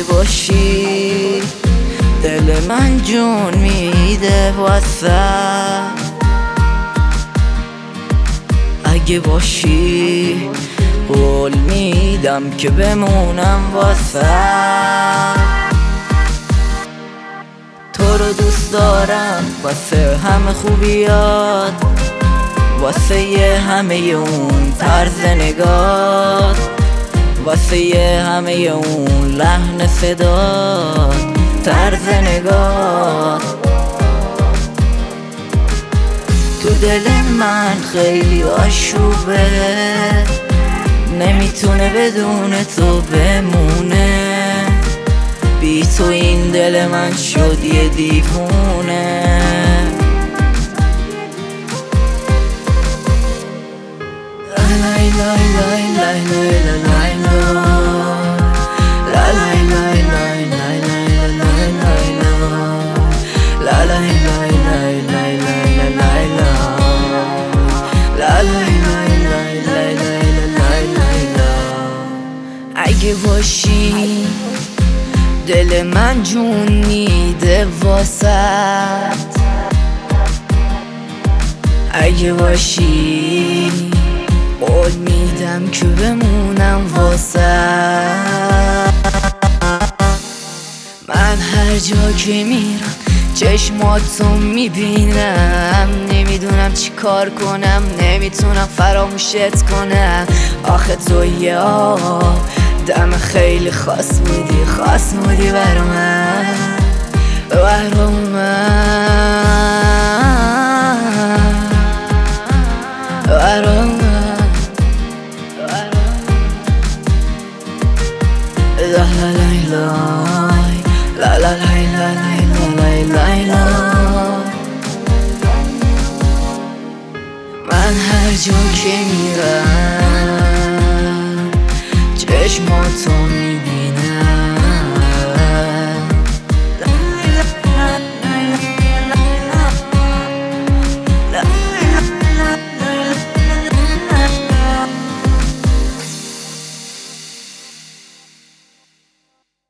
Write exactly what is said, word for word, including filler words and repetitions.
اگه باشی دل من جون میده واسه، اگه باشی قول میدم که بمونم واسه. تو رو دوست دارم واسه همه خوبیات، واسه یه همه اون طرز نگات، واسه یه همه اون لحن صدات، طرز نگات. تو دل من خیلی آشوبه، نمیتونه بدون تو بمونه، بی تو این دل من شد یه دیوونه. لای لای لای لای لای لای لای لای لای لای لای لای لای لای لای لای. اگه باشی دل من جون میده واسه، اگه باشی قول میدم که بمونم واسه. من هر جا که میرم چشماتو میبینم، نمیدونم چی کار کنم، نمیتونم فراموشت کنم. آخه تو یه دم خیلی خاص بودی، خاص بودی برا من، برا من، برا من. لا لا لا لا لا لا لا لا لا. من هر جا که میرم چشماتو میبینم،